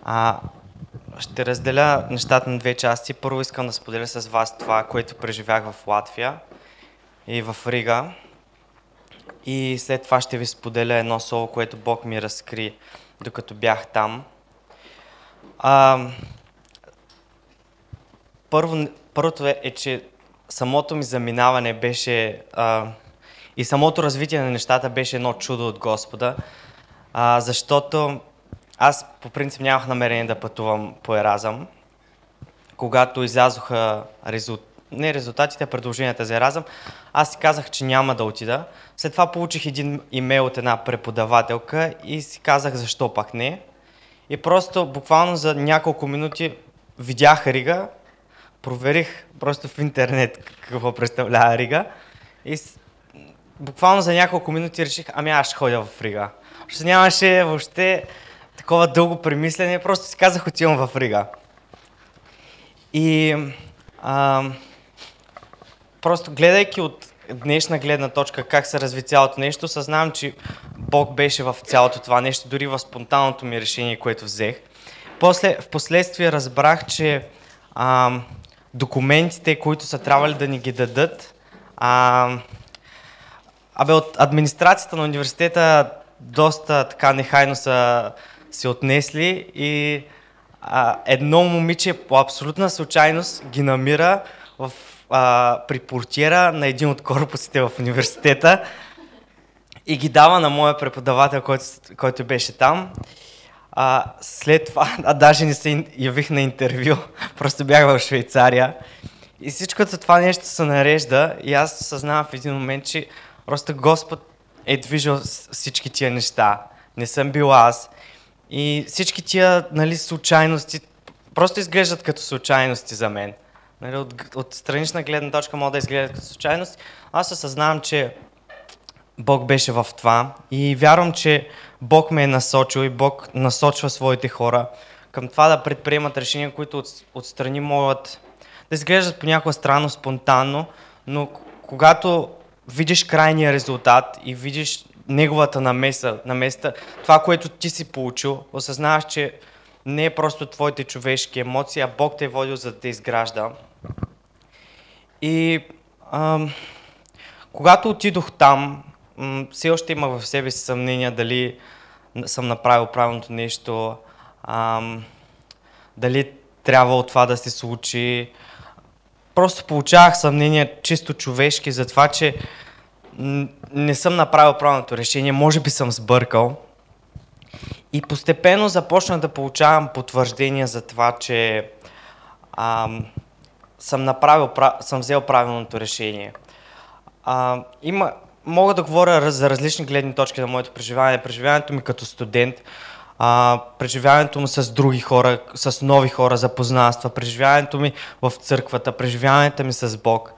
А, ще разделя нещата на две части. Първо искам да споделя с вас това, което преживях в Латвия и в Рига. И след това ще ви споделя едно слово, което Бог ми разкри, докато бях там. А, първото е, че самото ми заминаване беше и самото развитие на нещата беше едно чудо от Господа, защото аз по принцип нямах намерение да пътувам по Еразъм. Когато излязоха не резултатите, а предложенията за Еразъм, аз си казах, че няма да отида. След това получих един имейл от една преподавателка и си казах защо пак не. И просто буквално за няколко минути видях Рига, проверих просто в интернет какво представлява Рига и буквално за няколко минути реших, ами аз ще ходя в Рига. Защото нямаше въобще такова дълго премислене, просто си казах отивам в Рига. И а, просто гледайки от днешна гледна точка как се разви цялото нещо, съзнавам, че Бог беше в цялото това нещо, дори в спонтанното ми решение, което взех. В последствие разбрах, че документите, които са трябвали да ни ги дадат, от администрацията на университета доста така нехайно са се отнесли и едно момиче по абсолютна случайност ги намира при портиера на един от корпусите в университета и ги дава на моя преподавател, който беше там. След това, даже не се явих на интервю, просто бях в Швейцария. И всичкото това нещо се нарежда и аз съзнавам в един момент, че просто Господ е движил всички тия неща. Не съм бил аз. И всички тия, нали, случайности просто изглеждат като случайности за мен. Нали, от странична гледна точка могат да изглеждат като случайности. Аз осъзнавам, че Бог беше в това и вярвам, че Бог ме е насочил и Бог насочва своите хора към това да предприемат решения, които отстрани могат да изглеждат понякога странно, спонтанно, но когато видиш крайния резултат и видиш неговата намеса, това, което ти си получил, осъзнаваш, че не е просто твоите човешки емоции, а Бог те е водил за да те изгражда. И когато отидох там, все още имах в себе си съмнения дали съм направил правилното нещо, дали трябва от това да се случи. Просто получавах съмнения чисто човешки за това, че не съм направил правилното решение, може би съм сбъркал. И постепенно започнах да получавам потвърждения за това, че съм взел правилното решение. Мога да говоря за различни гледни точки на моето преживяване. Преживяването ми като студент, преживяването ми с други хора, с нови хора, запознанства, преживяването ми в църквата, преживяването ми с Бог.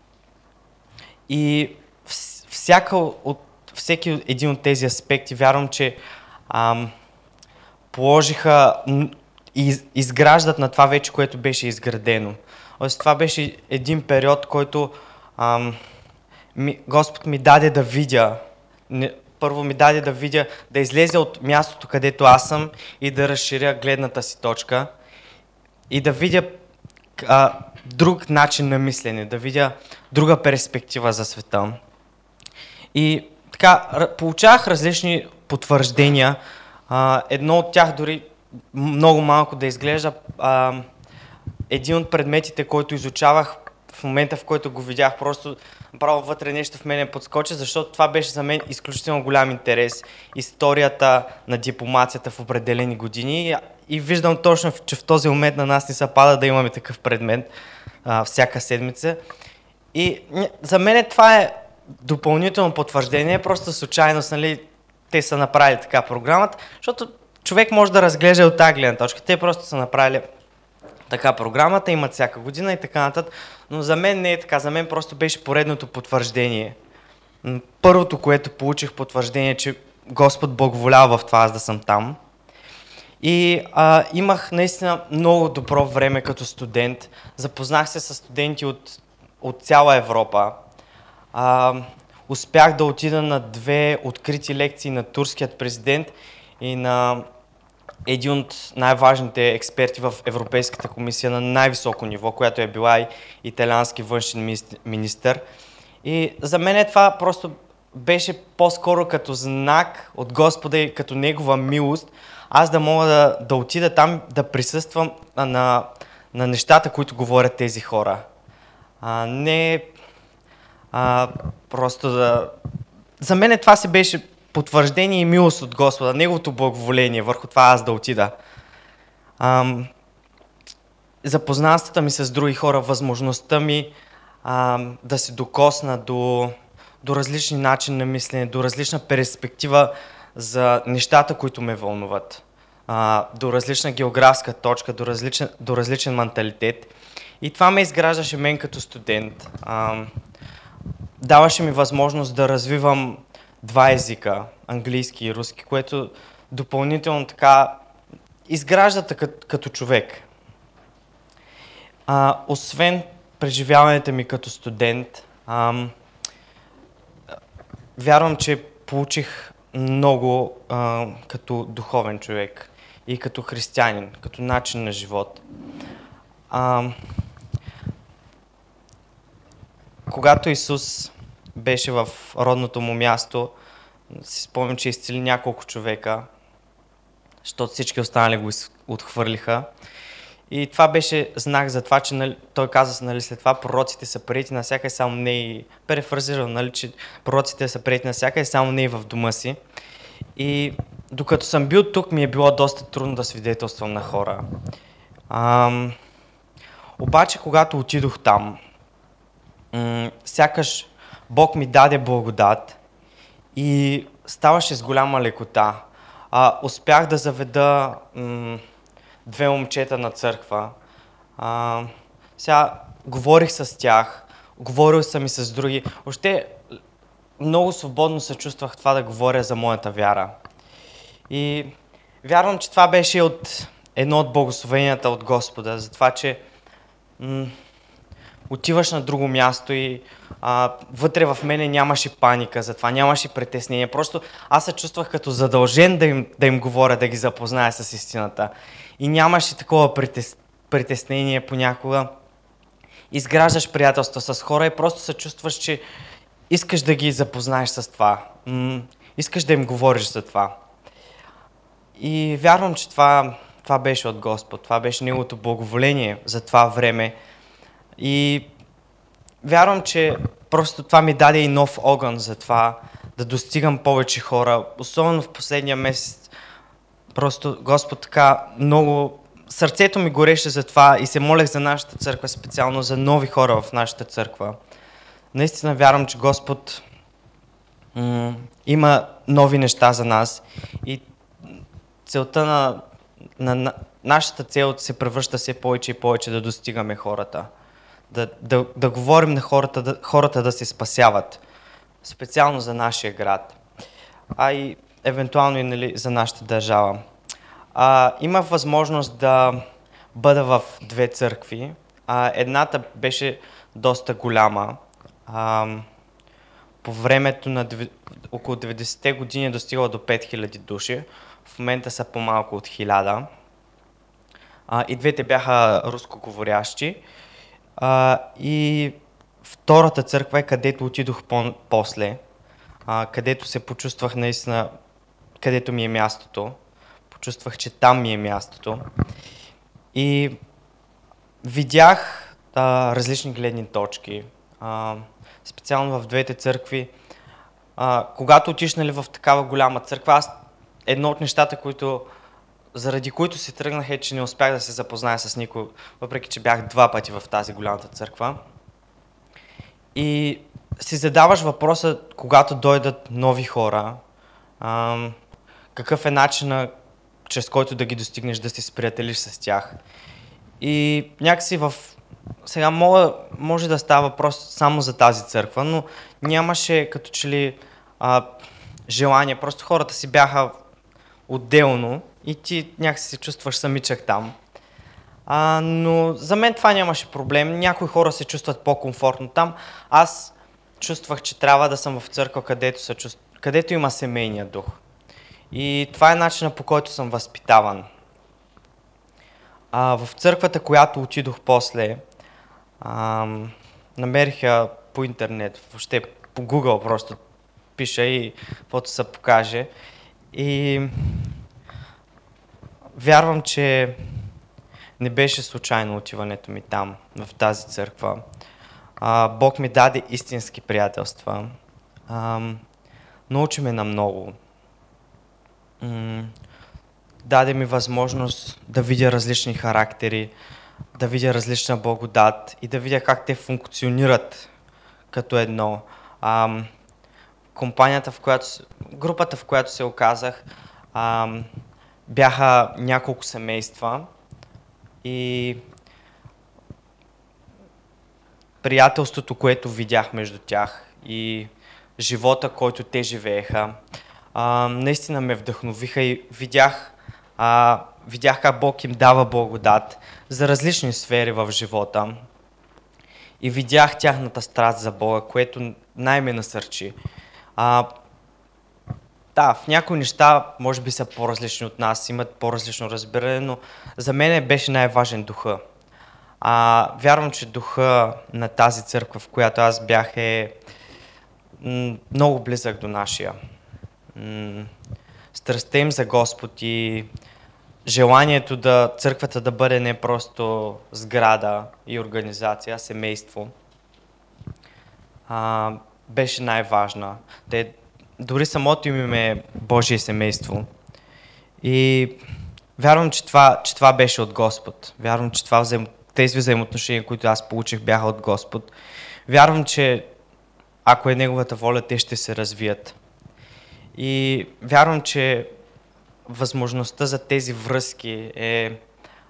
И всеки един от тези аспекти вярвам, че положиха и изграждат на това вече, което беше изградено. Тоест, това беше един период, който Господ ми даде да видя. Първо ми даде да видя, да излезе от мястото, където аз съм и да разширя гледната си точка и да видя друг начин на мислене, да видя друга перспектива за света. И така, получавах различни потвърждения. Едно от тях дори много малко да изглежда. Един от предметите, който изучавах в момента, в който го видях, просто направо вътре нещо в мене подскочи, защото това беше за мен изключително голям интерес. Историята на дипломацията в определени години и виждам точно, че в този момент на нас не се пада да имаме такъв предмет всяка седмица. И за мен това е допълнително потвърждение, просто случайност, нали, те са направили така програмата, защото човек може да разглежда от тази гледна точка. Те просто са направили така програмата, имат всяка година и така нататък, но за мен не е така, за мен просто беше поредното потвърждение. Първото, което получих потвърждение, че Господ Бог волява в това аз да съм там. И имах наистина много добро време като студент. Запознах се с студенти от цяла Европа. Успях да отида на 2 открити лекции на турският президент и на един от най-важните експерти в Европейската комисия на най-високо ниво, която е била и италиански външен министър. И за мен това просто беше по-скоро като знак от Господа и като Негова милост, аз да мога да отида там, да присъствам на нещата, които говорят тези хора. Не просто да... За мен това си беше потвърждение и милост от Господа, Неговото благоволение върху това аз да отида. Запознанствата ми с други хора, възможността ми да се докосна до различни начини на мислене, до различна перспектива за нещата, които ме вълнуват, до различна географска точка, до различен менталитет. И това ме изграждаше мен като студент. Даваше ми възможност да развивам два езика, английски и руски, което допълнително така изгражда като човек. Освен преживяването ми като студент, вярвам, че получих много като духовен човек и като християнин, като начин на живот. Когато Исус беше в родното му място, си спомням, че изцели няколко човека, защото всички останали го отхвърлиха. И това беше знак за това, че нали, той каза, нали, след това пророците са приети навсякъде, само не и перефразирам, нали, че пророците са приети навсякъде, само не и в дома си. И докато съм бил тук, ми е било доста трудно да свидетелствам на хора. Обаче, когато отидох там, сякаш Бог ми даде благодат и ставаше с голяма лекота. Успях да заведа две момчета на църква. Сега говорих с тях, говорил съм и с други. Въобще много свободно се чувствах това да говоря за моята вяра. И вярвам, че това беше едно от благословенията от Господа, за това, че отиваш на друго място и вътре в мене нямаше паника, затова нямаше притеснение. Просто аз се чувствах като задължен да им говоря, да ги запозная с истината. И нямаше такова притеснение понякога. Изграждаш приятелства с хора и просто се чувстваш, че искаш да ги запознаеш с това. Искаш да им говориш за това. И вярвам, че това беше от Господ. Това беше Неговото благоволение за това време. И вярвам, че просто това ми даде и нов огън за това да достигам повече хора. Особено в последния месец. Просто Господ така много... Сърцето ми гореше за това и се молех за нашата църква, специално за нови хора в нашата църква. Наистина вярвам, че Господ има нови неща за нас и целта на нашата цел се превръща все повече и повече да достигаме хората. Да говорим на хората да се спасяват. Специално за нашия град. И евентуално и нали, за нашата държава. Имах възможност да бъда в две църкви. Едната беше доста голяма. По времето на около 90-те години е достигала до 5000 души. В момента са по-малко от 1000. И двете бяха рускоговорящи. И втората църква е където отидох после, където се почувствах наистина, където ми е мястото. Почувствах, че там ми е мястото. И видях различни гледни точки. Специално в двете църкви. Когато отиш нали, в такава голяма църква, едно от нещата, заради които се тръгнах е, че не успях да се запозная с никой, въпреки че бях 2 пъти в тази голямата църква. И си задаваш въпроса, когато дойдат нови хора, какъв е начинът, чрез който да ги достигнеш, да се сприятелиш с тях. И някакси сега може да става въпрос само за тази църква, но нямаше като че ли желание, просто хората си бяха отделно и ти някакси се чувстваш самичък там. Но за мен това нямаше проблем. Някои хора се чувстват по-комфортно там. Аз чувствах, че трябва да съм в църква, където има семейния дух. И това е начинът, по който съм възпитаван. В църквата, която отидох после, намерих я по интернет, въобще по Google просто пиша и каквото се покаже. И вярвам, че не беше случайно отиването ми там, в тази църква. Бог ми даде истински приятелства. Научи ме на много. Даде ми възможност да видя различни характери, да видя различна благодат и да видя как те функционират като едно. Компанията, групата, в която се оказах, бяха няколко семейства и приятелството, което видях между тях и живота, който те живееха, наистина ме вдъхновиха и видях как Бог им дава благодат за различни сфери в живота и видях тяхната страст за Бога, което най-ме насърчи. Да, в някои неща може би са по-различни от нас, имат по-различно разбиране, но за мен беше най-важен духа. Вярвам, че духа на тази църква, в която аз бях, е много близък до нашия. Страстта им за Господ и желанието църквата да бъде не просто сграда и организация, а семейство, беше най-важна. Дори самото им е Божие семейство. И вярвам, че това беше от Господ. Вярвам, че тези взаимоотношения, които аз получих, бяха от Господ. Вярвам, че ако е Неговата воля, те ще се развият. И вярвам, че възможността за тези връзки е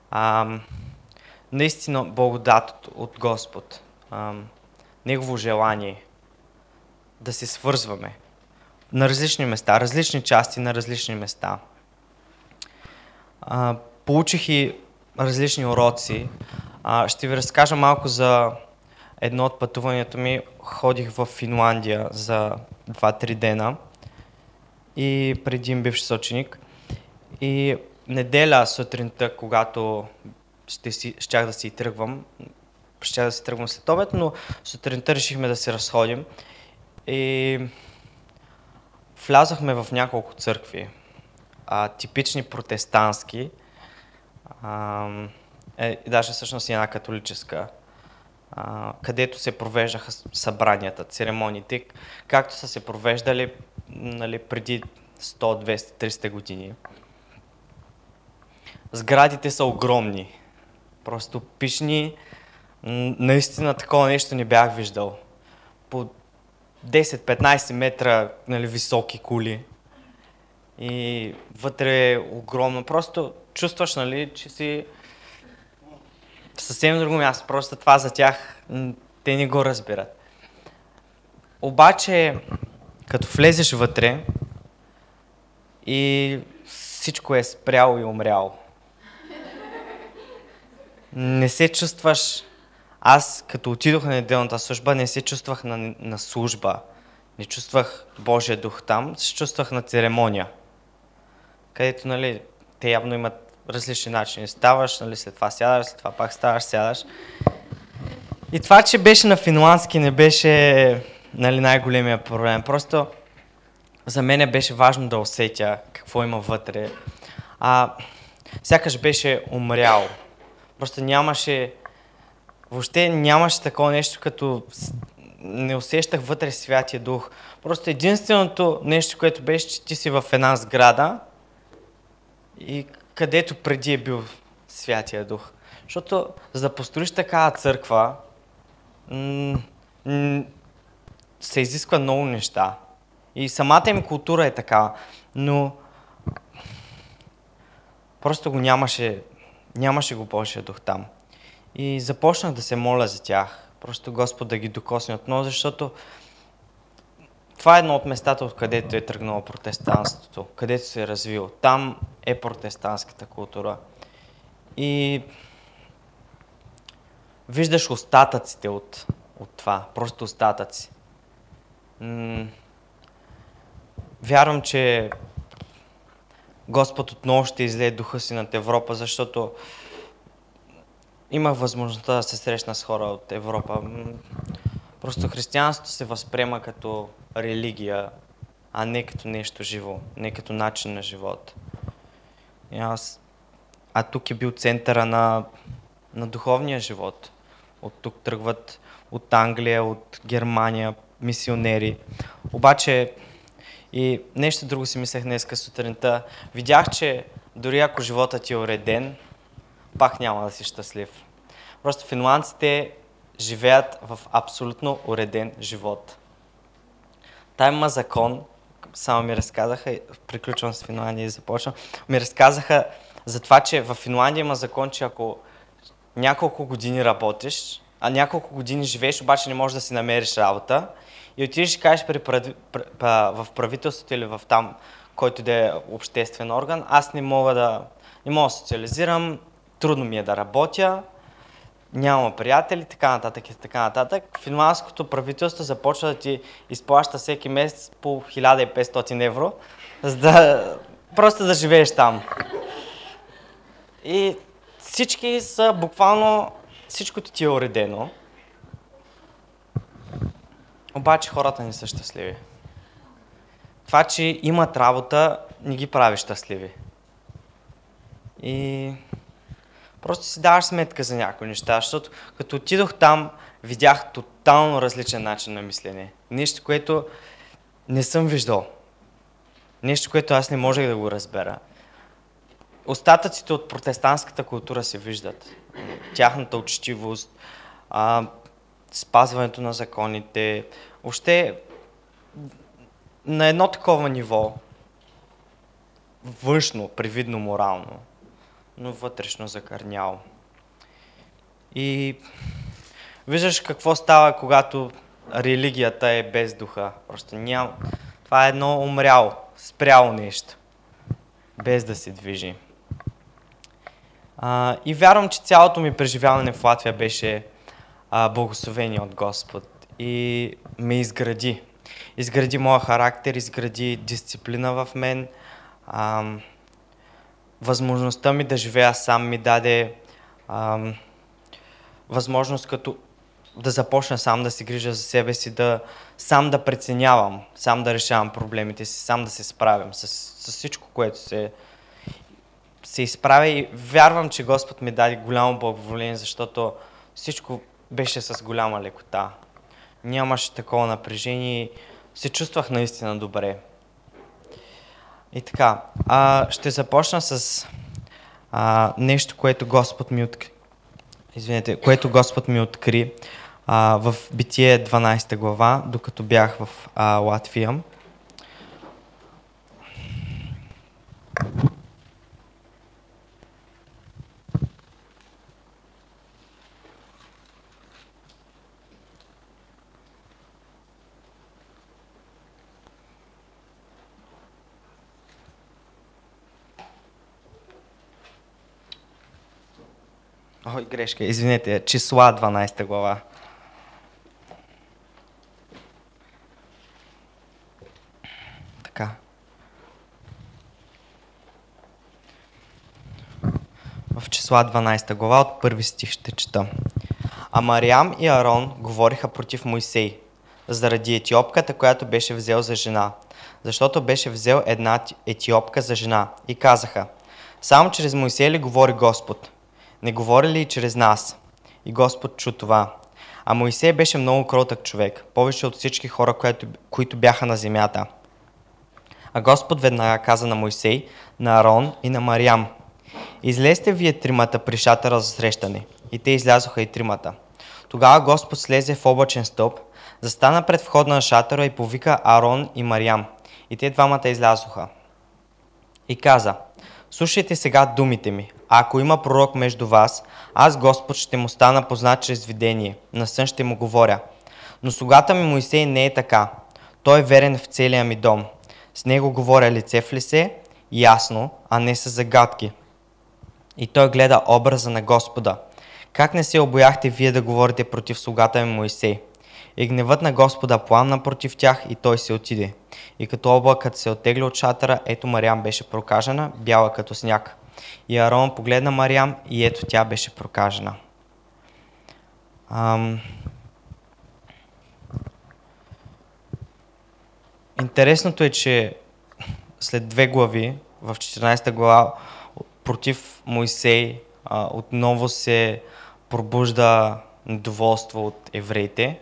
наистина благодат от Господ. Негово желание да се свързваме на различни места, различни части на различни места. Получих и различни уроци. Ще ви разкажа малко за едно от пътуването ми. Ходих в Финландия за 2-3 дена и преди им бивш съученик. И неделя сутринта, когато щях да си тръгвам, след обед, но сутринта решихме да се разходим и влязохме в няколко църкви, типични протестантски, даже всъщност и една католическа, където се провеждаха събранията, церемониите, както са се провеждали, нали, преди 100, 200, 300 години. Сградите са огромни, просто пишни, наистина такова нещо не бях виждал. По 10-15 метра, нали, високи кули и вътре е огромно. Просто чувстваш, нали, че си в съвсем друго място. Просто това за тях те не го разбират. Обаче, като влезеш вътре и всичко е спряло и умряло. Не се чувстваш... Аз, като отидох на неделната служба, не се чувствах на служба. Не чувствах Божия дух там, се чувствах на церемония. Където, нали, те явно имат различни начини. Ставаш, нали, след това сядаш, след това пак ставаш, сядаш. И това, че беше на финландски, не беше, нали, най-големия проблем. Просто за мен беше важно да усетя какво има вътре. Сякаш беше умрял. Просто въобще нямаше такова нещо, като не усещах вътре Святия Дух. Просто единственото нещо, което беше, че ти си в една сграда и където преди е бил Святия Дух. Защото за да построиш такава църква, се изисква много неща. И самата им култура е такава, но просто нямаше го Божия Дух там. И започнах да се моля за тях, просто Господ да ги докосне отново, защото това е едно от местата, откъдето е тръгнало протестантството, където се е развило. Там е протестантската култура. И виждаш остатъците от това, просто остатъци. Вярвам, че Господ отново ще излее духа си над Европа, защото имах възможността да се срещна с хора от Европа. Просто християнството се възприема като религия, а не като нещо живо, не като начин на живот. А тук е бил центъра на духовния живот. От тук тръгват от Англия, от Германия, мисионери. Обаче и нещо друго си мислех днеска сутринта. Видях, че дори ако животът ти е уреден, пак няма да си щастлив. Просто финландците живеят в абсолютно уреден живот. Там има закон, само ми разказаха, приключвам с Финландия и започвам, ми разказаха за това, че в Финландия има закон, че ако няколко години работиш, а няколко години живееш, обаче не можеш да си намериш работа и отидеш и кажеш в правителството или в там, който да е обществен орган, аз не мога да социализирам, трудно ми е да работя, няма приятели, така нататък и така нататък. Финландското правителство започва да ти изплаща всеки месец по 1500 евро, за да просто да живееш там. И всички са буквално, всичкото ти е уредено, обаче хората не са щастливи. Това, че имат работа, не ги прави щастливи. И просто си даваш сметка за някои неща, защото като отидох там, видях тотално различен начин на мислене. Нещо, което не съм виждал. Нещо, което аз не можех да го разбера. Остатъците от протестантската култура се виждат. Тяхната учтивост, спазването на законите, въобще на едно такова ниво, външно, привидно морално, но вътрешно закърняло. И виждаш какво става, когато религията е без духа. Просто няма. Това е едно умряло, спряло нещо, без да се движи. И вярвам, че цялото ми преживяване в Латвия беше благословение от Господ и ме изгради. Изгради моя характер, изгради дисциплина в мен. Възможността ми да живея сам ми даде възможност като да започна сам да се грижа за себе си, сам да преценявам, сам да решавам проблемите си, сам да се справям с всичко, което се изправя и вярвам, че Господ ми даде голямо благоволение, защото всичко беше с голяма лекота. Нямаше такова напрежение и се чувствах наистина добре. И така, ще започна с нещо, което Господ ми откри. Което Господ ми откри в Битие 12 глава, докато бях в Латвия. Ой, грешка, извинете, Числа 12 глава. Така. В Числа 12 глава от първи стих ще чета. А Мариам и Арон говориха против Мойсей, заради етиопката, която беше взел за жена, защото беше взел една етиопка за жена и казаха: само чрез Мойсей ли говори Господ? Не говори ли и чрез нас? И Господ чу това. А Мойсей беше много кротък човек, повече от всички хора, които бяха на земята. А Господ веднага каза на Мойсей, на Арон и на Мариам: излезте вие тримата при шатъра за срещане. И те излязоха и тримата. Тогава Господ слезе в облачен стълб, застана пред входа на шатъра и повика Арон и Мариам. И те двамата излязоха. И каза: слушайте сега думите ми. А ако има пророк между вас, аз Господ ще му стана познат чрез видение. На сън ще му говоря. Но слугата ми Моисей не е така. Той е верен в целия ми дом. С него говоря лице в лице, ясно, а не с загадки. И той гледа образа на Господа. Как не се обояхте вие да говорите против слугата ми Моисей? И гневът на Господа пламна против тях и той се отиде. И като облакът се оттегли от шатъра, ето Мариам беше прокажена, бяла като сняг. И Арон погледна Мариам и ето тя беше прокажена. Ам, Интересното е, че след 2 глави, в 14 глава, против Моисей отново се пробужда недоволство от евреите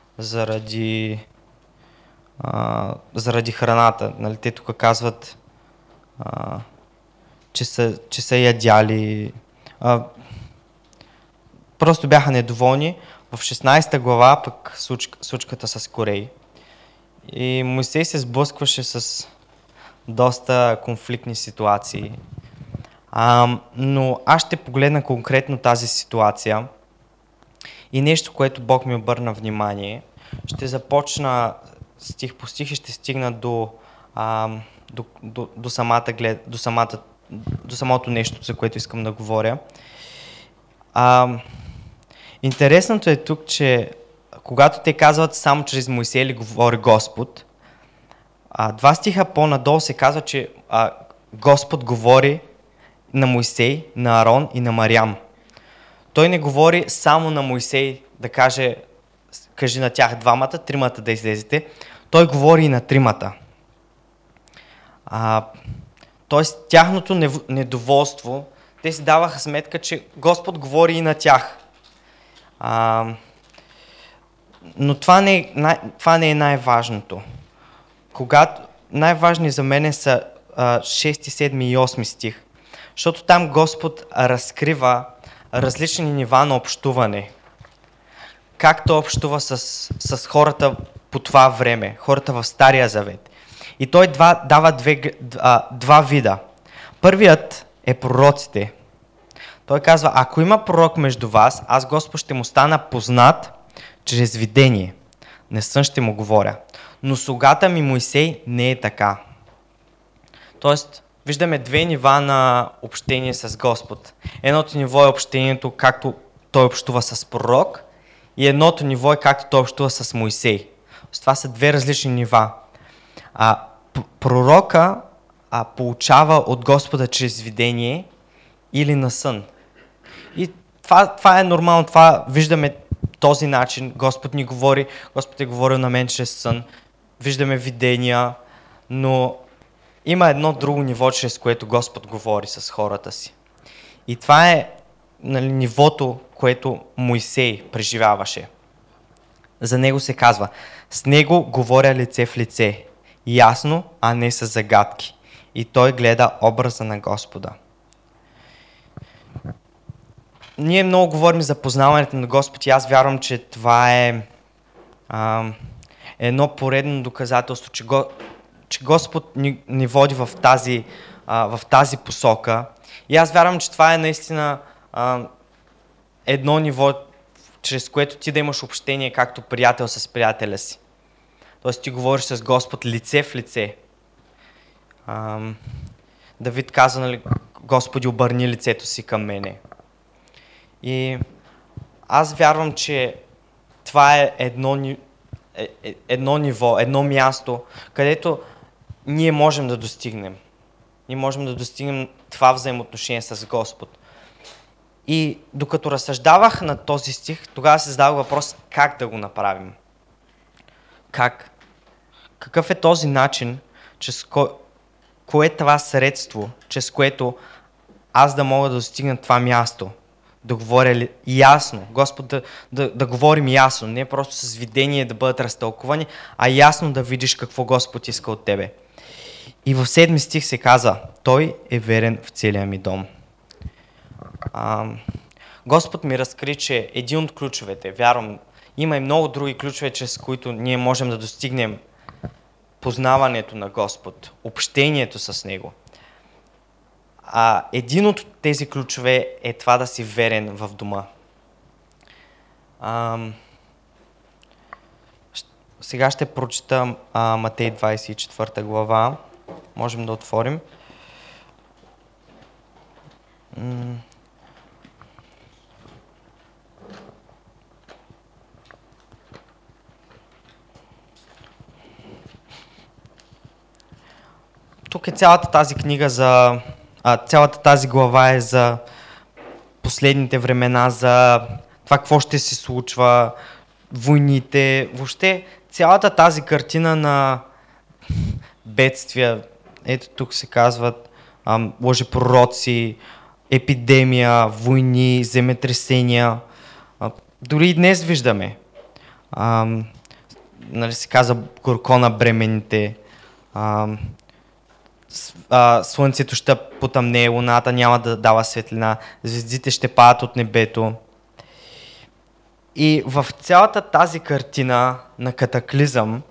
заради храната. Нали, те тук казват, а, че са ядяли. Просто бяха недоволни. В 16 глава пък случката с Корей. И Моисей се сблъскваше с доста конфликтни ситуации. Но аз ще погледна конкретно тази ситуация и нещо, което Бог ми обърна внимание. Ще започна стих по стих и ще стигна до самото нещо, за което искам да говоря. Интересното е тук, че когато те казват само чрез Моисей ли говори Господ, 2 стиха по-надолу се казва, че Господ говори на Моисей, на Арон и на Мариам. Той не говори само на Моисей да кажи на тях двамата, тримата да излезете. Той говори и на тримата. Тоест тяхното недоволство, те си даваха сметка, че Господ говори и на тях. Но това не е най-важното. Най-важни за мен са 6, 7 и 8 стих, защото там Господ разкрива различни нива на общуване. Как той общува с хората по това време, хората в Стария Завет. И той дава два вида. Първият е пророците. Той казва, ако има пророк между вас, аз Господ ще му стана познат чрез видение. Не сън ще му говоря. Но слугата ми Моисей не е така. Тоест, виждаме 2 нива на общение с Господ. Едното ниво е общението, както той общува с пророк, и едното ниво е както той общува с Моисей. Това са 2 различни нива. Пророка получава от Господа чрез видение или на сън. И това е нормално, това виждаме този начин. Господ ни говори, Господ е говорил на мен чрез сън. Виждаме видения, но има едно друго ниво, чрез което Господ говори с хората си. И това е нивото, което Моисей преживяваше. За него се казва, с него говоря лице в лице, ясно, а не с загадки. И той гледа образа на Господа. Ние много говорим за познаването на Господ и аз вярвам, че това е едно поредно доказателство, че Господ ни води в тази посока. И аз вярвам, че това е наистина едно ниво, чрез което ти да имаш общение както приятел с приятеля си. Тоест ти говориш с Господ лице в лице. Давид каза, нали, Господи, обърни лицето си към мене. И аз вярвам, че това е едно ниво, едно място, където ние можем да достигнем. Ние можем да достигнем това взаимоотношение с Господ. И докато разсъждавах на този стих, тогава се задавах въпрос как да го направим. Как? Какъв е този начин, кое е това средство, чрез което аз да мога да достигна това място? Да говоря ясно, Господ да говорим ясно, не просто с видение да бъдат разтълкувани, а ясно да видиш какво Господ иска от тебе. И в 7 стих се казва, той е верен в целия ми дом. Господ ми разкри, че един от ключовете, вярвам, има и много други ключове, чрез които ние можем да достигнем познаването на Господ, общението с Него. Един от тези ключове е това да си верен в дома. Сега ще прочита Матей 24 глава. Можем да отворим. Тук е цялата тази книга цялата тази глава е за последните времена, за това какво ще се случва, войните, въобще цялата тази картина на бедствия, ето тук се казват лъжепророци, епидемия, войни, земетресения, дори и днес виждаме. Нали се каза горко на бременните, слънцето ще потъмне, луната няма да дава светлина, звездите ще падат от небето. И в цялата тази картина на катаклизъм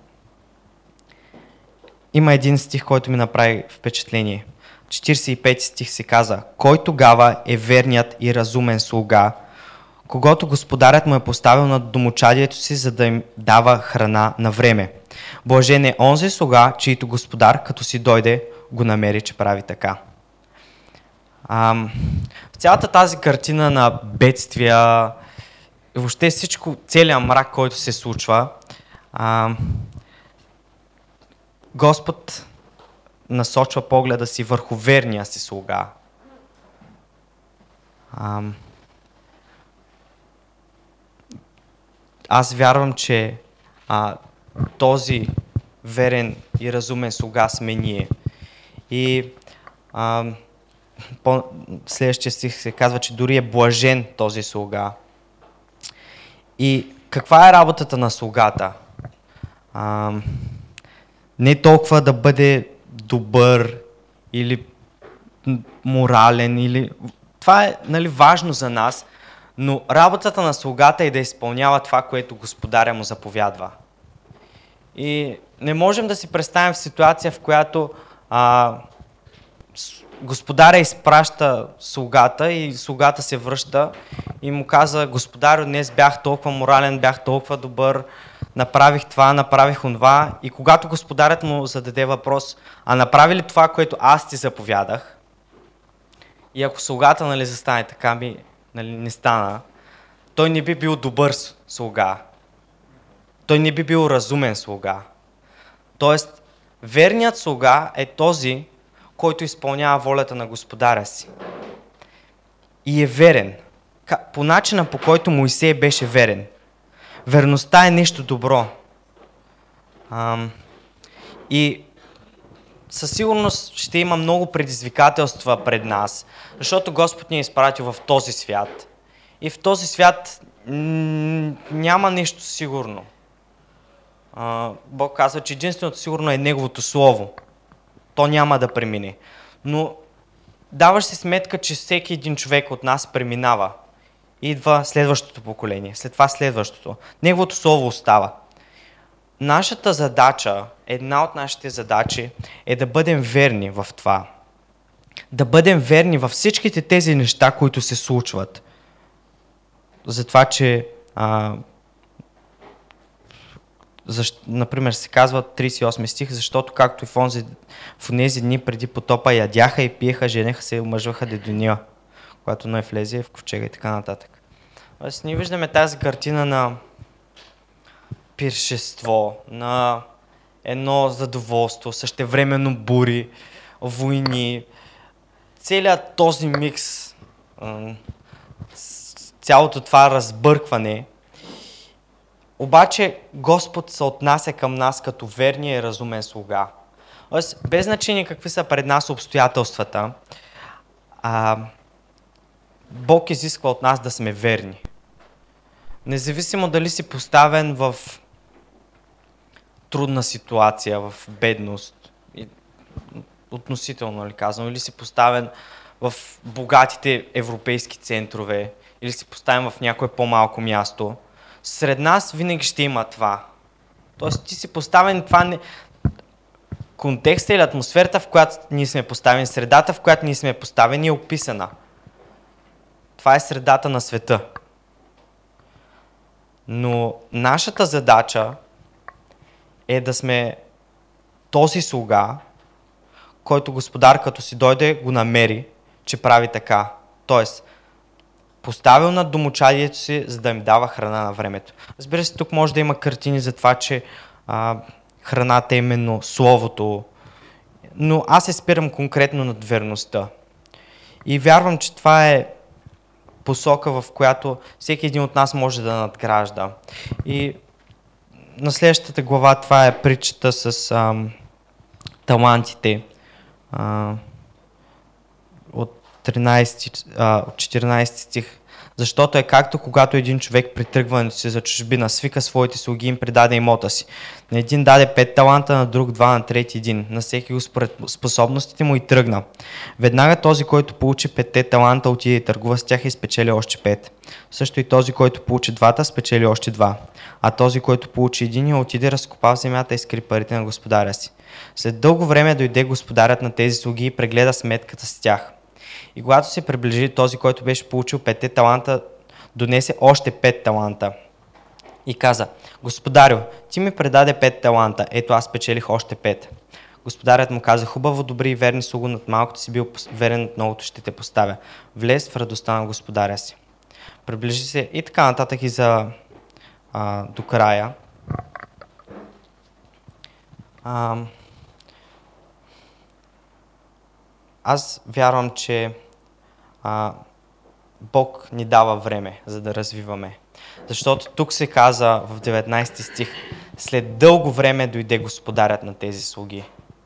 има един стих, който ми направи впечатление. 45 стих се каза: кой тогава е верният и разумен слуга, когато господарят му е поставил над домочадието си, за да им дава храна на време. Блажен е онзи слуга, чийто господар, като си дойде, го намери, че прави така. В цялата тази картина на бедствия, въобще всичко, целият мрак, който се случва, Господ насочва погледа си върху верния си слуга. Аз вярвам, че този верен и разумен слуга сме ние. И следващия стих се казва, че дори е блажен този слуга. И каква е работата на слугата? Не толкова да бъде добър или морален, или... Това е, нали, важно за нас, но работата на слугата е да изпълнява това, което господаря му заповядва. И не можем да си представим в ситуация, в която господаря изпраща слугата и слугата се връща и му каза: господарю, днес бях толкова морален, бях толкова добър, направих това, направих онова. И когато господарят му зададе въпрос: а направи ли това, което аз ти заповядах? И ако слугата, нали, застане така, нали, не стана, той не би бил добър слуга. Той не би бил разумен слуга. Тоест, верният слуга е този, който изпълнява волята на господаря си. И е верен. По начина, по който Моисей беше верен. Верността е нещо добро. И със сигурност ще има много предизвикателства пред нас, защото Господ ни е изпратил в този свят. И в този свят няма нещо сигурно. Бог казва, че единственото сигурно е Неговото Слово. То няма да премине. Но даваш си сметка, че всеки един човек от нас преминава. Идва следващото поколение, след това следващото. Неговото Слово остава. Нашата задача, една от нашите задачи е да бъдем верни в това. Да бъдем верни във всичките тези неща, които се случват. Затова, че например се казва 38 стих, защото както и в тези дни преди потопа ядяха и пиеха, женеха се и омъжваха до деня, когато Ной влезе в ковчега и така нататък. Тоест, ние виждаме тази картина на пиршество, на едно задоволство, същевременно бури, войни, целият този микс, цялото това разбъркване. Обаче Господ се отнася към нас като верния и разумен слуга. Без значение какви са пред нас обстоятелствата, Бог изисква от нас да сме верни. Независимо дали си поставен в трудна ситуация, в бедност, относително ли казвам, или си поставен в богатите европейски центрове, или си поставен в някое по-малко място, сред нас винаги ще има това. Тоест ти си поставен, контекста или атмосферата, в която ние сме поставени, средата, в която ние сме поставени, е описана. Това е средата на света. Но нашата задача е да сме този слуга, който господар, като си дойде, го намери, че прави така. Тоест, поставил над домочадието си, за да им дава храна на времето. Разбира се, тук може да има картини за това, че храната е именно Словото, но аз се спирам конкретно над верността. И вярвам, че това е посока, в която всеки един от нас може да надгражда. И на следващата глава това е притчата с талантите. А, от 14 стих. Защото е както когато един човек при тръгването си за чужбина свика своите слуги и им предаде имота си. На един даде 5 таланта, на друг 2, на трети 1. На всеки го според способностите му и тръгна. Веднага този, който получи 5 таланта, отиде и търгува с тях и спечели още 5. Също и този, който получи 2, спечели още 2. А този, който получи единия, отиде, разкопа в земята и скри парите на господаря си. След дълго време дойде господарят на тези слуги и прегледа сметката с тях. И когато се приближи, този, който беше получил 5 таланта, донесе още 5 таланта. И каза: Господарю, ти ми предаде 5 таланта, ето аз печелих още 5. Господарят му каза: Хубаво, добри и верни слуго, над малкото си бил верен, над многото ще те поставя. Влез в радостта на господаря си. Приближи се и така нататък и до края. Аз вярвам, че Бог ни дава време, за да развиваме. Защото тук се каза в 19 стих: след дълго време дойде господарят на тези слуги.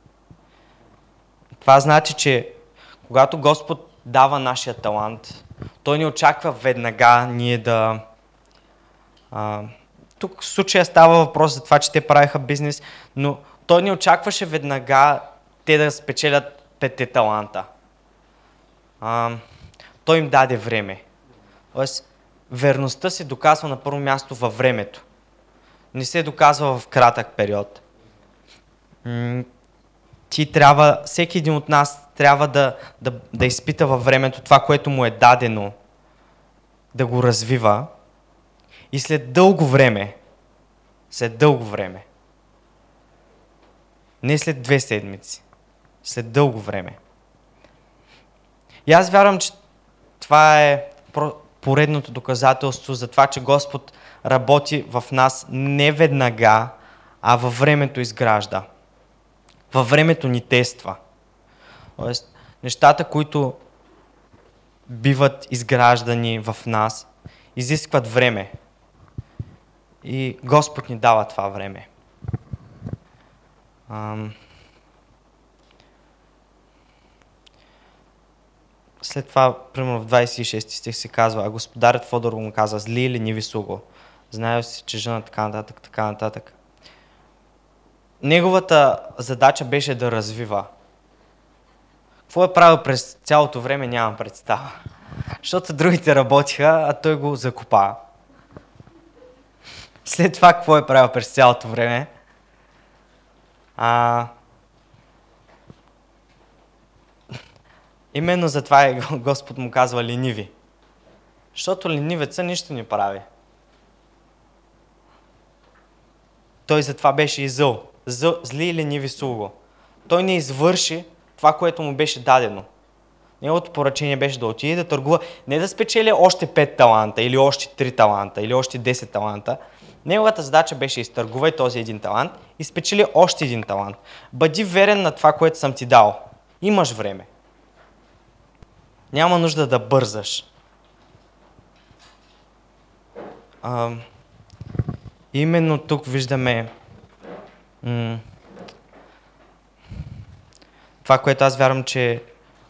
Това значи, че когато Господ дава нашия талант, Той не очаква веднага ние да... Тук в случая става въпрос за това, че те правиха бизнес, но Той не очакваше веднага те да спечелят 5 таланта. Той им даде време. Тоест, верността се доказва на първо място във времето. Не се доказва в кратък период. Всеки един от нас трябва да изпита във времето това, което му е дадено, да го развива и след дълго време, не след 2 седмици, след дълго време. И аз вярвам, че това е поредното доказателство за това, че Господ работи в нас не веднага, а във времето изгражда. Във времето ни тества. Тоест, нещата, които биват изграждани в нас, изискват време. И Господ ни дава това време. След това, примерно в 26 стих се казва: а господарят Фодор му каза: зли и лениви слуго, знаеш си, че жена така нататък. Неговата задача беше да развива. Какво е правил през цялото време, нямам представа. Защото другите работиха, а той го закопа. След това какво е правил през цялото време? Именно затова Господ му казва лениви. Защото ленивеца нищо не прави. Той затова беше и зъл. Зли и лениви слуго. Той не извърши това, което му беше дадено. Неговото поръчение беше да отиде да търгува, не да спечели още 5 таланта, или още 3 таланта, или още 10 таланта. Неговата задача беше: изтъргувай този един талант и спечели още един талант. Бъди верен на това, което съм ти дал. Имаш време. Няма нужда да бързаш. Именно тук виждаме това, което аз вярвам, че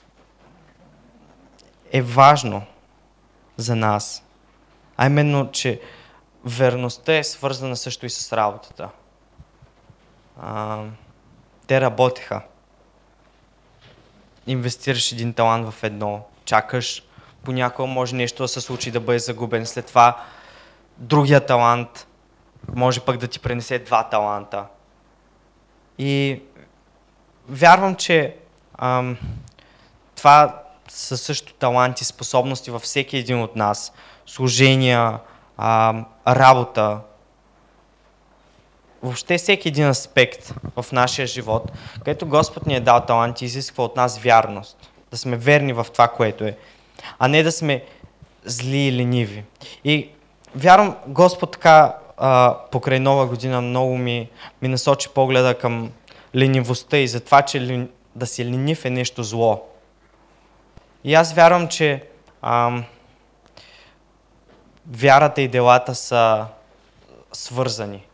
е важно за нас. А именно, че верността е свързана също и с работата. Те работеха. Инвестираш един талант в едно, чакаш, понякога може нещо да се случи, да бъде загубен. След това другия талант може пък да ти пренесе 2 таланта. И вярвам, че това са също таланти, способности във всеки един от нас. Служения, работа. Въобще всеки един аспект в нашия живот, където Господ ни е дал таланти, изисква от нас вярност. Да сме верни в това, което е. А не да сме зли и лениви. И вярвам, Господ така покрай Нова година много ми насочи погледа към ленивостта и за това, че да си ленив е нещо зло. И аз вярвам, че вярата и делата са свързани.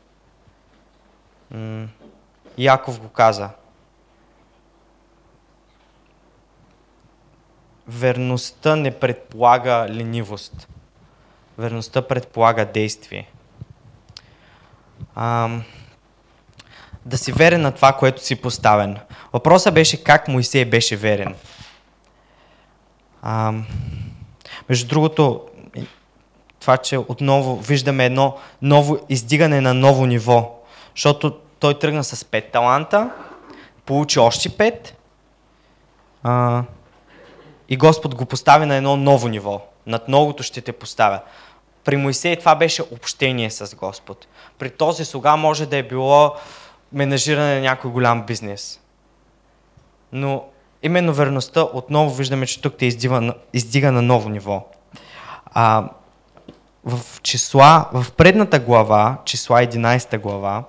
Яков го каза. Верността не предполага ленивост. Верността предполага действие. Да си верен на това, което си поставен. Въпросът беше как Моисей беше верен. Между другото, това, че отново виждаме едно ново издигане на ново ниво, защото той тръгна с 5 таланта, получи още 5 и Господ го постави на едно ново ниво. Над многото ще те поставя. При Моисей това беше общение с Господ. При този слуга може да е било менажиране на някой голям бизнес. Но именно верността отново виждаме, че тук те издига на ново ниво. В предната глава, числа 11 глава,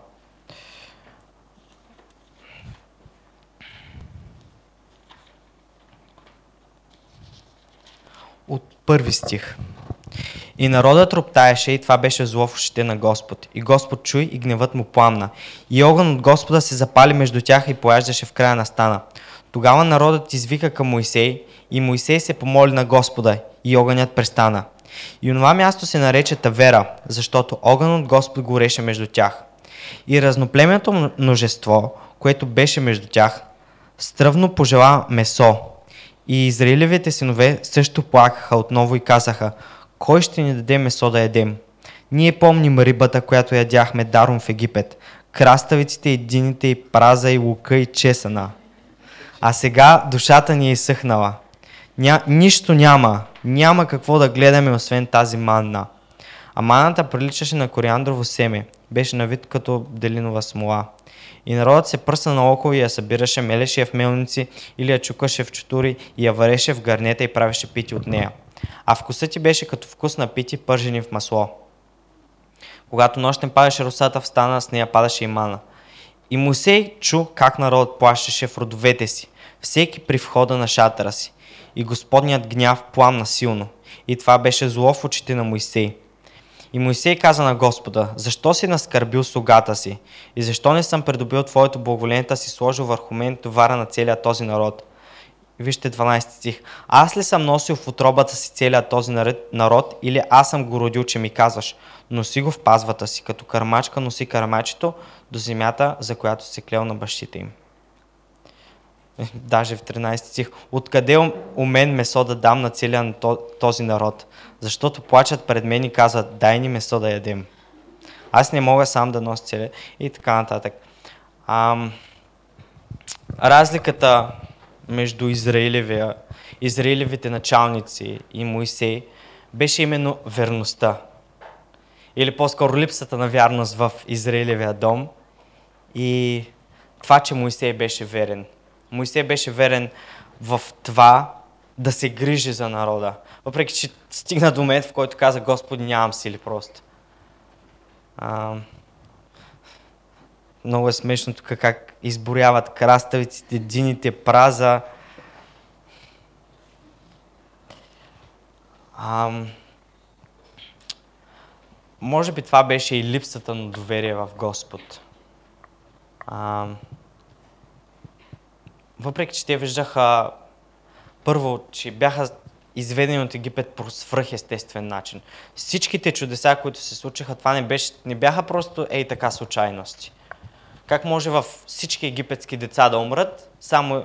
от първи стих. И народът роптаеше, и това беше зло в ушите на Господ. И Господ чуй, и гневът му пламна. И огън от Господа се запали между тях и пояждаше в края на стана. Тогава народът извика към Моисей, и Моисей се помоли на Господа, и огънят престана. И онова място се нарече Тавера, защото огън от Господ гореше между тях. И разноплеменното множество, което беше между тях, стръвно пожела месо. И Израилевите синове също плакаха отново и казаха: кой ще ни даде месо да ядем? Ние помним рибата, която ядяхме даром в Египет, краставиците и дините и праза и лука и чесъна. А сега душата ни е изсъхнала. Нищо няма какво да гледаме, освен тази манна. А маната приличаше на кориандрово семе, беше на вид като делинова смола. И народът се пръсна наоколо и я събираше, мелеше я в мелници или я чукаше в чутури и я вареше в гарнета и правеше пити от нея. А вкусът ти беше като вкус на пити, пържени в масло. Когато нощем падаше росата в стана, с нея падаше и мана. И Моисей чу как народът плащеше в родовете си, всеки при входа на шатъра си. И Господният гняв пламна силно. И това беше зло в очите на Моисей. И Моисей каза на Господа: защо си наскърбил слугата си? И защо не съм придобил Твоето благоволение, си сложил върху мен товара на целия този народ? И вижте 12 стих. Аз ли съм носил в утробата си целият този народ, или аз съм го родил, че ми казваш: носи го в пазвата си, като кърмачка носи кърмачето до земята, за която се клел на бащите им. Даже в 13 стих. Откъде у мен месо да дам на целия този народ? Защото плачат пред мен и казват: дай ни месо да ядем. Аз не мога сам да нося целия и така нататък. Разликата между Израилевите началници и Моисей беше именно верността. Или по-скоро липсата на вярност в Израилевия дом и това, че Моисей беше верен. Моисей беше верен в това да се грижи за народа. Въпреки че стигна до момент, в който каза: Господи, нямам сили просто. Много е смешно тук как изборяват краставиците, дините, праза. Може би това беше и липсата на доверие в Господ. Въпреки че те виждаха първо, че бяха изведени от Египет по свръхестествен начин. Всичките чудеса, които се случиха, това не бяха просто така случайности. Как може във всички египетски деца да умрат, само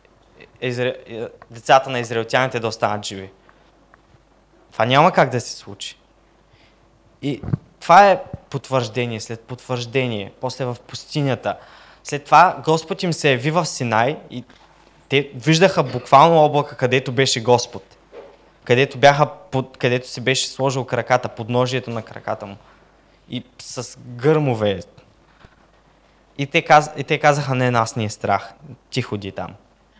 децата на израелтяните да останат живи? Това няма как да се случи. И това е потвърждение след потвърждение, после в пустинята. След това Господ им се яви в Синай и те виждаха буквално облака, където беше Господ. Където се беше сложил краката, подножието на краката му. И с гърмове. И те казаха: не, нас ни е страх. Ти ходи там.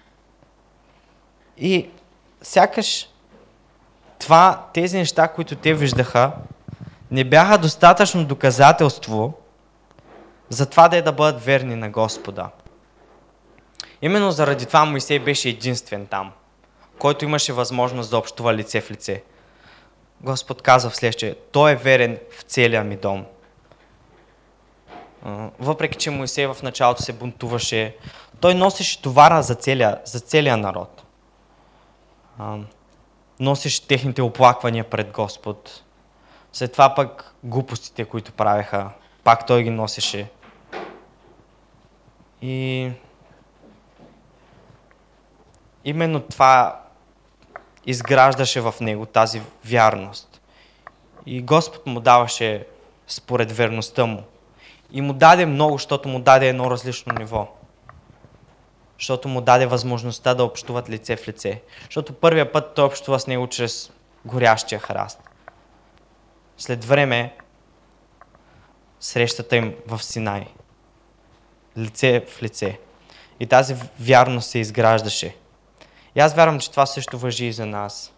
И сякаш тези неща, които те виждаха, не бяха достатъчно доказателство за това да бъдат верни на Господа. Именно заради това Моисей беше единствен там, който имаше възможност да общува лице в лице. Господ каза в следващия: Той е верен в целия ми дом. Въпреки че Моисей в началото се бунтуваше, той носеше товара за целия народ. Носеше техните оплаквания пред Господ. След това пък глупостите, които правеха, пак той ги носеше. И именно това изграждаше в него тази вярност. И Господ му даваше според верността му. И му даде много, защото му даде едно различно ниво. Защото му даде възможността да общуват лице в лице. Защото първия път той общува с него чрез горящия храст. След време срещата им в Синай. Лице в лице. И тази вярност се изграждаше. И аз вярвам, че това също важи и за нас.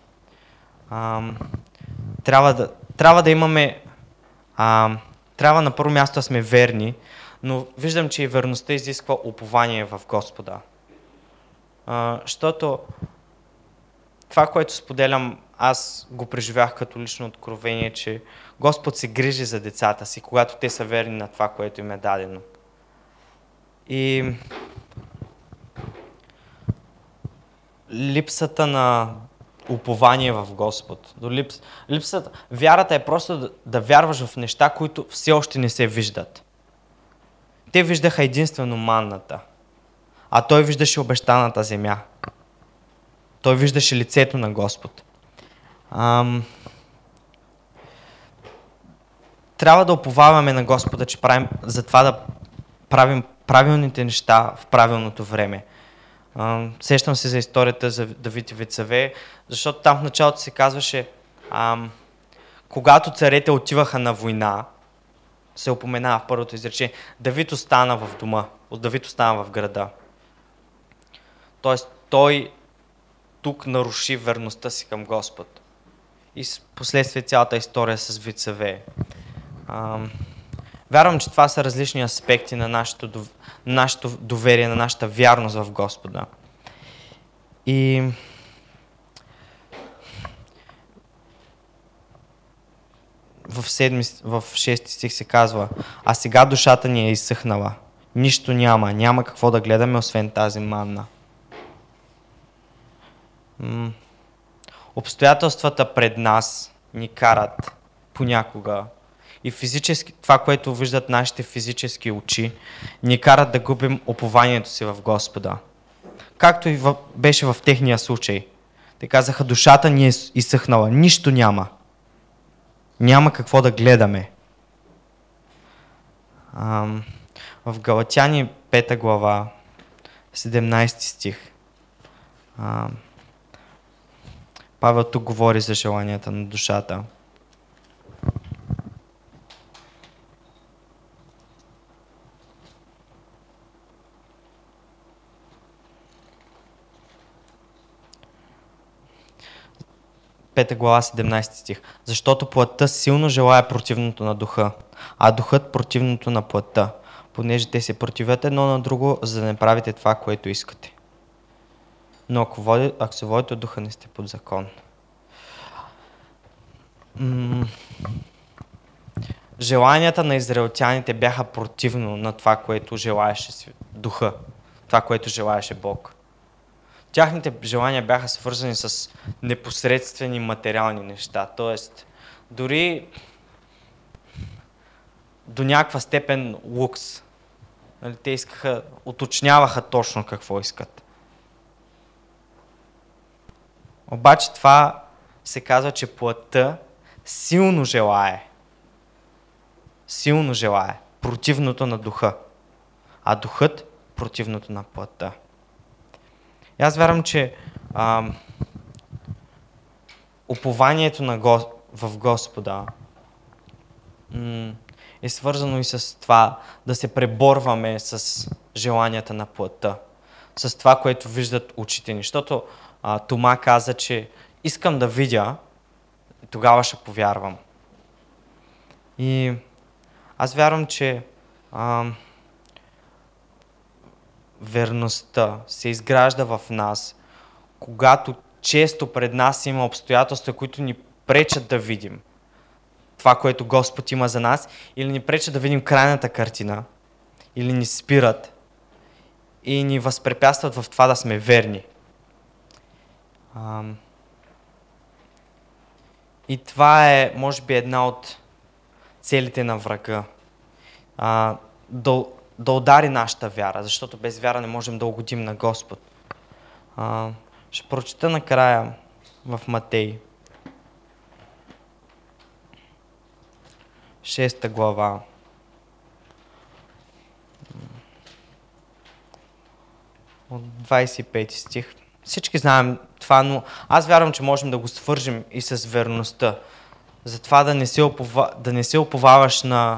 Трябва да имаме... трябва на първо място да сме верни, но виждам, че и верността изисква упование в Господа. Защото това, което споделям, аз го преживях като лично откровение, че Господ се грижи за децата си, когато те са верни на това, което им е дадено. И липсата на упование в Господ. Вярата е просто да вярваш в неща, които все още не се виждат. Те виждаха единствено манната, а той виждаше обещаната земя. Той виждаше лицето на Господ. Трябва да уповаваме на Господа, че правим за това да правим правилните неща в правилното време. Сещам се за историята за Давид и Вецаве, защото там в началото се казваше, когато царете отиваха на война, се упоменава в първото изречение, Давид остана в дома, Давид остана в града. Тоест той тук наруши верността си към Господ. И последствие цялата история с Вецаве. Вярвам, че това са различни аспекти на нашето доверие, на нашата вярност в Господа. И в 6 стих се казва: а сега душата ни е изсъхнала. Нищо няма какво да гледаме, освен тази манна. Обстоятелствата пред нас ни карат понякога и физически, това, което виждат нашите физически очи, ни карат да губим упованието си в Господа. Както и беше в техния случай. Те казаха: душата ни е изсъхнала, нищо няма. Няма какво да гледаме. В Галатяни 5 глава, 17 стих, Павел тук говори за желанията на душата. Пета глава, 17 стих. Защото плътта силно желая противното на духа, а духът противното на плътта, понеже те се противят едно на друго, за да не правите това, което искате. Но ако се водите от духа, не сте под закон. Желанията на израелтяните бяха противно на това, което желаеше духа, това, което желаеше Бог. Тяхните желания бяха свързани с непосредствени материални неща, т.е. дори до някаква степен лукс. Те уточняваха точно какво искат. Обаче това се казва, че плътта силно желае противното на духа, а духът противното на плътта. И аз вярвам, че упованието в Господа е свързано и с това да се преборваме с желанията на плътта, с това, което виждат очите ни. Защото Тома каза, че искам да видя, и тогава ще повярвам. И аз вярвам, че верността се изгражда в нас, когато често пред нас има обстоятелства, които ни пречат да видим това, което Господ има за нас, или ни пречат да видим крайната картина, или ни спират и ни възпрепятстват в това да сме верни. И това е, може би, една от целите на врага. Да удари нашата вяра, защото без вяра не можем да угодим на Господ. Ще прочета накрая в Матей, 6 глава. От 25 стих. Всички знаем това, но аз вярвам, че можем да го свържим и с верността. Затова да не се уповаваш на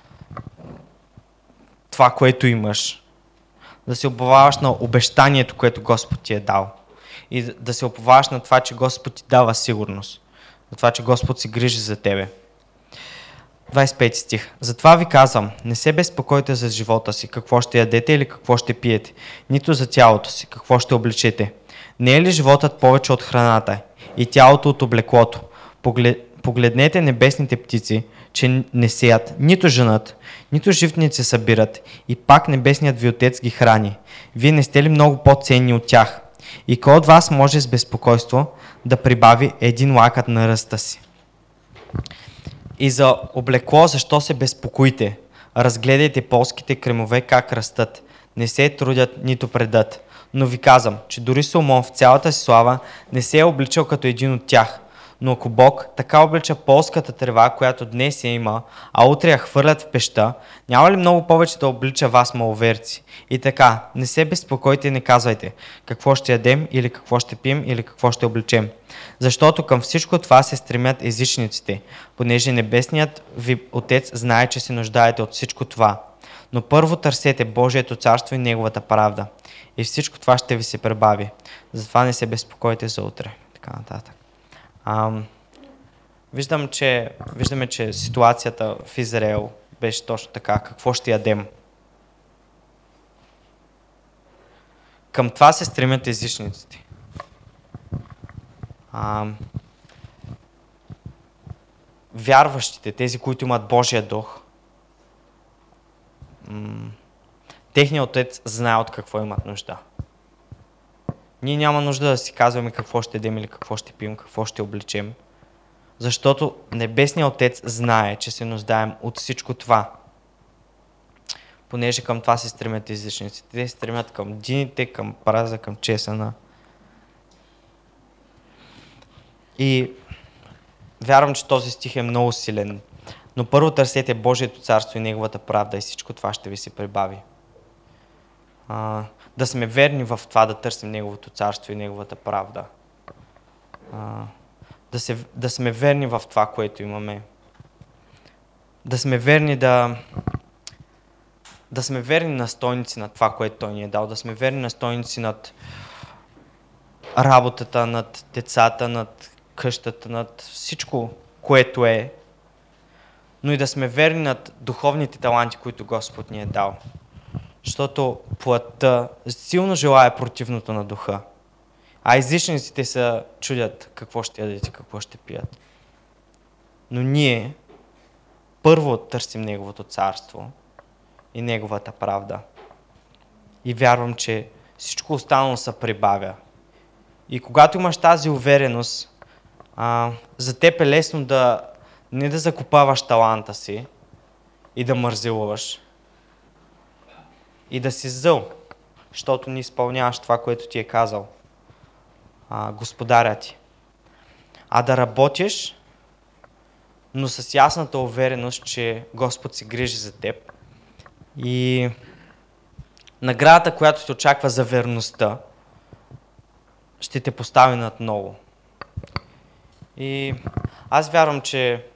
това, което имаш. Да се уповаваш на обещанието, което Господ ти е дал. И да се уповаваш на това, че Господ ти дава сигурност. На това, че Господ се грижи за тебе. 25 стих. Затова ви казвам, не се безпокойте за живота си, какво ще ядете или какво ще пиете, нито за тялото си, какво ще облечете. Не е ли животът повече от храната и тялото от облеклото? Погледнете небесните птици, че не сеят, нито женат, нито живтници събират, и пак небесният ви отец ги храни. Вие не сте ли много по-ценни от тях? И кой от вас може с безпокойство да прибави един лакът на ръста си? И за облекло, защо се безпокоите? Разгледайте полските кремове как растат. Не се трудят, нито предат. Но ви казвам, че дори Соломон в цялата си слава не се е обличал като един от тях. Но ако Бог така облича полската трева, която днес я има, а утре я хвърлят в пеща, няма ли много повече да облича вас, маловерци? И така, не се безпокойте и не казвайте какво ще ядем, или какво ще пием, или какво ще облечем. Защото към всичко това се стремят езичниците, понеже небесният ви Отец знае, че се нуждаете от всичко това. Но първо търсете Божието царство и Неговата правда. И всичко това ще ви се прибави. Затова не се безпокойте за утре. Така нататък. Виждаме, че ситуацията в Израел беше точно така. Какво ще ядем? Към това се стремят езичниците. Вярващите, тези, които имат Божия дух, техният Отец знае от какво имат нужда. Ние няма нужда да си казваме какво ще ядем или какво ще пием, какво ще облечем, защото Небесният Отец знае, че се нуждаем от всичко това. Понеже към това се стремят езичниците. Те се стремят към дините, към праза, към чесъна. И вярвам, че този стих е много силен. Но първо търсете Божието царство и Неговата правда и всичко това ще ви се прибави. Да сме верни в това да търсим Неговото царство и Неговата правда. Да сме верни в това, което имаме. Да сме верни да сме верни настойници на това, което Той ни е дал. Да сме верни настойници над работата, над децата, над къщата, над всичко, което е. Но и да сме верни над духовните таланти, които Господ ни е дал. Защото плътта силно желае противното на духа. А езичниците се чудят какво ще ядете, какво ще пият. Но ние първо търсим Неговото царство и Неговата правда. И вярвам, че всичко останало се прибавя. И когато имаш тази увереност, за теб е лесно не да закопаваш таланта си и да мързелуваш и да си зъл, защото не изпълняваш това, което ти е казал Господаря ти. А да работиш, но с ясната увереност, че Господ се грижи за теб и наградата, която те очаква за верността, ще те постави над много. И аз вярвам, че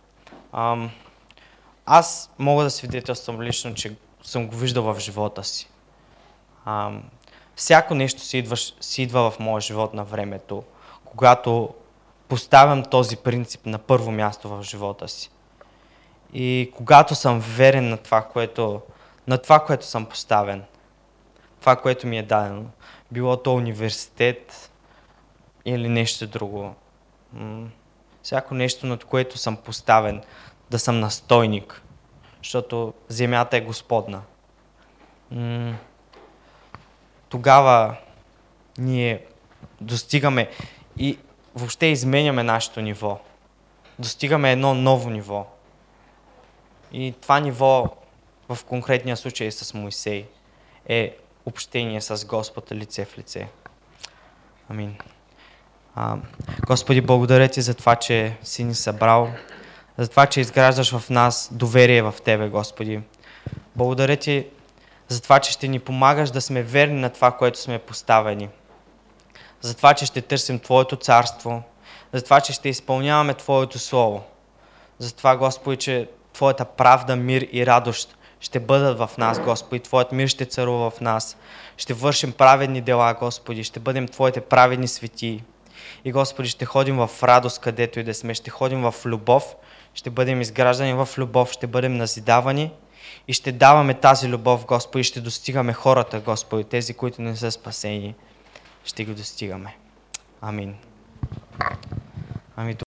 аз мога да свидетелствам лично, че съм го виждал в живота си. Всяко нещо си идва в моя живот на времето, когато поставям този принцип на първо място в живота си. И когато съм верен на това, което съм поставен, това, което ми е дадено, било то университет или нещо друго, всяко нещо, над което съм поставен, да съм настойник, защото земята е Господна. Тогава ние достигаме и въобще изменяме нашето ниво. Достигаме едно ново ниво. И това ниво в конкретния случай с Моисей е общение с Господа лице в лице. Амин. Господи, благодаря Ти за това, че си ни събрал, за това, че изграждаш в нас доверие в Тебе, Господи. Благодаря Ти за това, че ще ни помагаш да сме верни на това, което сме поставени. За това, че ще търсим Твоето царство, за това, че ще изпълняваме Твоето Слово. За това, Господи, че Твоята правда, мир и радост ще бъдат в нас, Господи. Твоят мир ще царува в нас. Ще вършим праведни дела, Господи. Ще бъдем Твоите праведни светии. И, Господи, ще ходим в радост, където и да сме. Ще ходим в любов. Ще бъдем изграждани в любов. Ще бъдем назидавани. И ще даваме тази любов, Господи. Ще достигаме хората, Господи. Тези, които не са спасени. Ще ги достигаме. Амин. Ами,